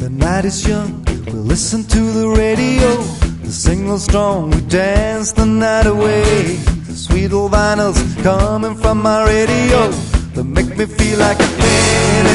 The night is young, we listen to the radio. The signal's strong, we dance the night away. The sweet old vinyls coming from my radio, they make me feel like a man